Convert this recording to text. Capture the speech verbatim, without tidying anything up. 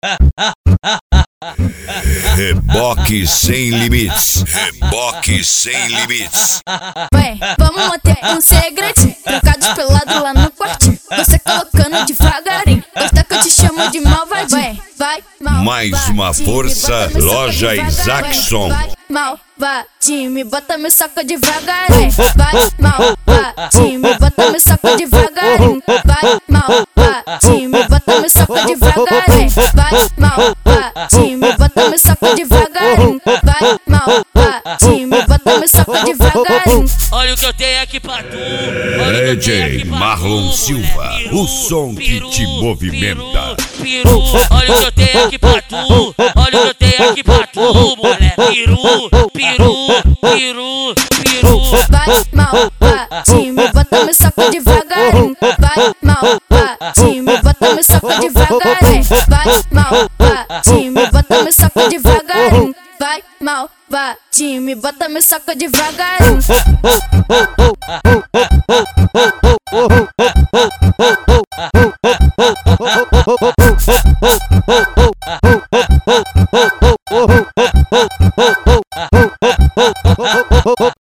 Reboque sem limites. Reboque sem limites. Vai, vamos manter um segredinho. Trocados pelado lá no quartinho. Você colocando devagarinho. Gosta que eu te chamo de malvadinho. Vai, vai, mais uma força, loja Isaacson. Vai, malvadinho, me bota meu saco devagarinho. Vai, malvadinho, me bota meu saco devagarinho. Vai, malvadinho, me bota meu saco devagarinho. Vai, malvadinho, me bota meu saco devagarinho. Vai, malvadinho, me bota meu saco devagarinho. Olha o que eu tenho aqui pra tu. D J Marlon Silva, o som que te movimenta. Peru, olha o que eu tenho aqui pra tu. Olha o que eu tenho aqui pra tu, moleque. Peru, peru, peru, peru. Vai, malvadinho, me bota meu saco devagarinho. Vai, malvadinho, me bota meu saco devagarinho. Vai, malvadinho, me bota meu saco devagarinho. Vai, malvadinho, me bota meu saco devagarinho. Oh,